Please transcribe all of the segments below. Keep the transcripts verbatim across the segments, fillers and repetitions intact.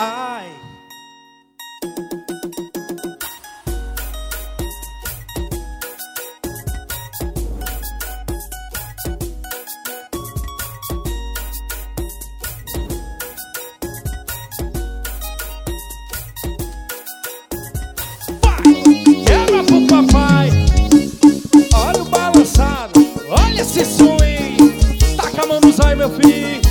Ai. Quebra pro papai. Olha o balançado. Olha esse swing. Taca a mão no zóio, meu filho.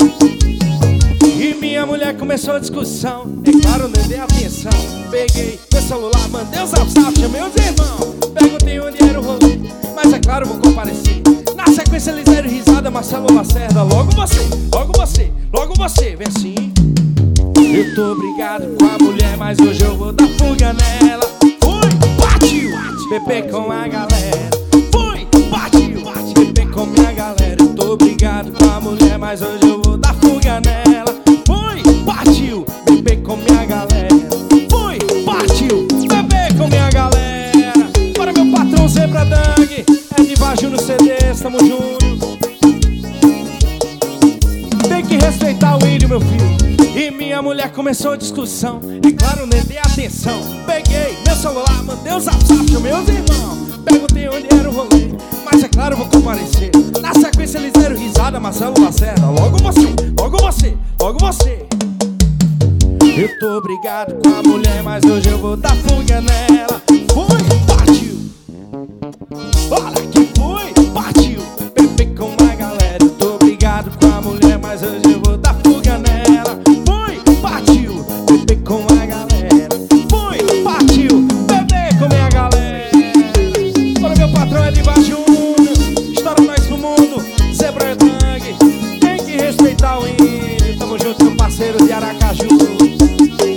E minha mulher começou a discussão. É claro, não dei atenção. Peguei meu celular, mandei os WhatsApp, chamei os irmãos. Perguntei onde era o rolê, mas é claro, vou comparecer. Na sequência eles deram risada, Marcelo Lacerda. Logo você, logo você, logo você. Vem assim. Eu tô brigado com a mulher, mas hoje eu vou dar fuga nela. Fui, partiu, bebê com a galera. Fui, partiu, bebê com minha galera. Eu tô brigado com a mulher, mas hoje eu vou dar fuga nela. Fui, partiu, bebê com minha galera. Fui, partiu, bebê com minha galera. Para meu patrão Zebra Dang, é de Vagio no C D, tamo junto. Tem que respeitar o índio, meu filho. E minha mulher começou a discussão. E claro, nem dei atenção. Peguei meu celular, mandei os WhatsApp, chamei os irmãos. Perguntei onde era o rolê, mas é claro, vou comparecer. Na sequência eles deram risada, Marcelo Lacerda. Logo você, logo você, logo você. Eu tô brigado com a mulher, mas hoje eu vou dar fuga nela. Fui, partiu. Olha que fui, partiu. Bebê com a galera. Eu tô brigado com a mulher, mas hoje eu vou dar fuga nela. Fui, partiu. Bebê com a galera. Fui, partiu. Bebê com minha galera. Para meu patrão é de Vagio, estoura nós pro mundo, Zebra Dang. Tem que respeitar o índio. Tamo junto, meu parceiro de Aracaju.